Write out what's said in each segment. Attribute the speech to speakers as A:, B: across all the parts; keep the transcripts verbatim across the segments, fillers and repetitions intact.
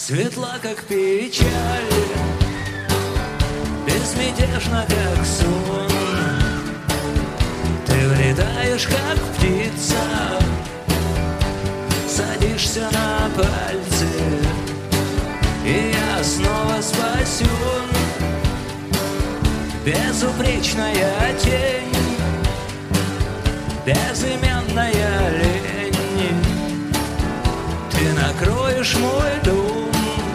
A: Светла, как печаль, безмятежна, как сон. Ты влетаешь, как птица, садишься на пальцы, и я снова спасен. Безупречная тень, безымянная лень. Ты накроешь мой дом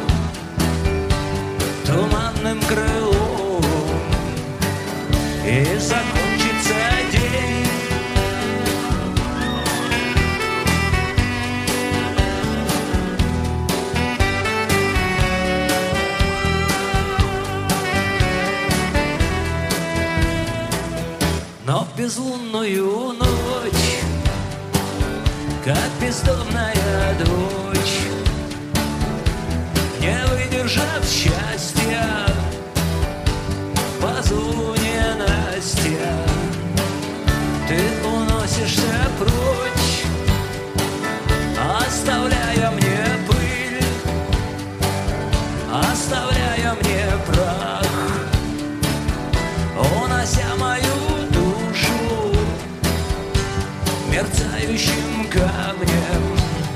A: туманным крылом, и закончится день. Но в безлунную ночь, как бездомная дочь, не выдержав счастья, позову ненастья, ты уносишься прочь, оставляя мне пыль, оставляя мне прах, унося мою мерцающим камнем,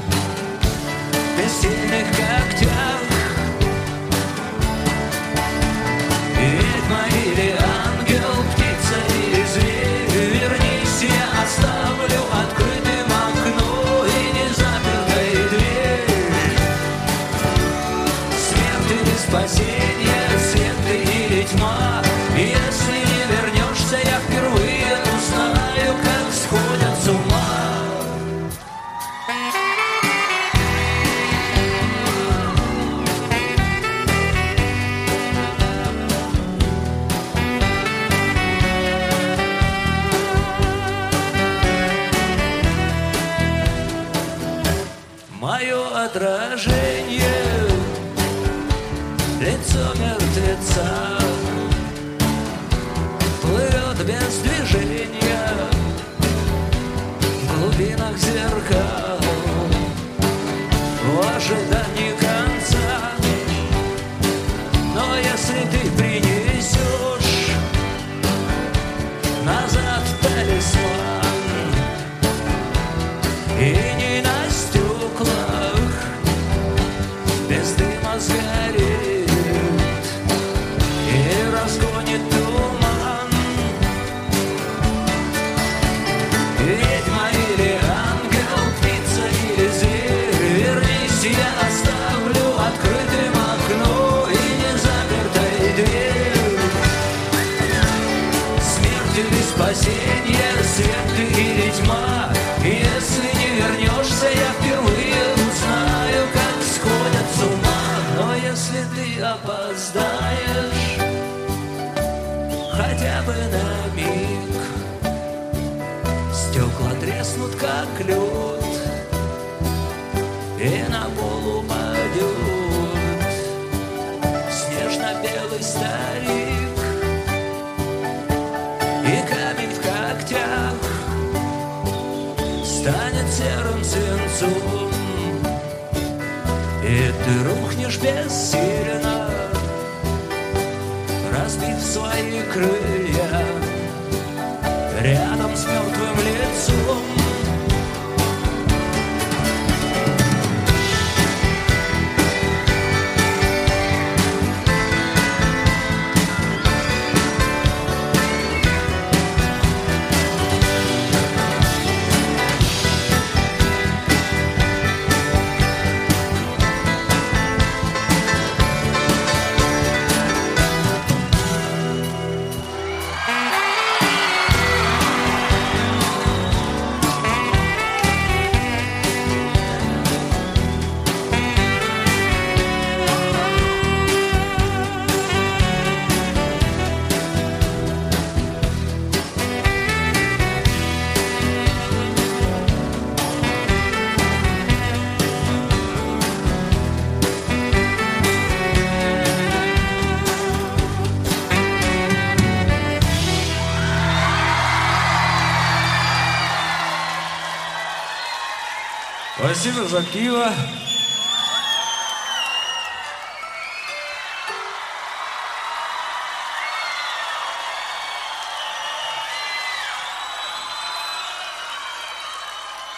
A: в бессильных когтях. Ведьма или ангел, птица или зверь, вернись, я оставлю открытым окно и незапертой дверь. Смерть или спасение, свет или тьма, если не вернешься, я впервые узнаю, как сходят с ума. Мое отражение, лицо мертвеца, плывет без движения в глубинах зеркал, в ожидании конца. Но если ты принесешь назад талисман, и не на стеклах без дыма сгорит и разгонит туман, ведьма или ангел, птица или зверь, вернись, я оставлю открытым окно и незапертой дверь. Смерть или спасение, свет или тьма, если не вернешься, я впервые узнаю, как сходят с ума. Но если ты опоздаешь хотя бы на миг, стекла треснут, как лед, и на пол упадет снежно-белый старик, и камень в когтях станет серым свинцом, и ты рухнешь бессильно, разбив свои крылья рядом с мертвым лицом.
B: Спасибо за пиво.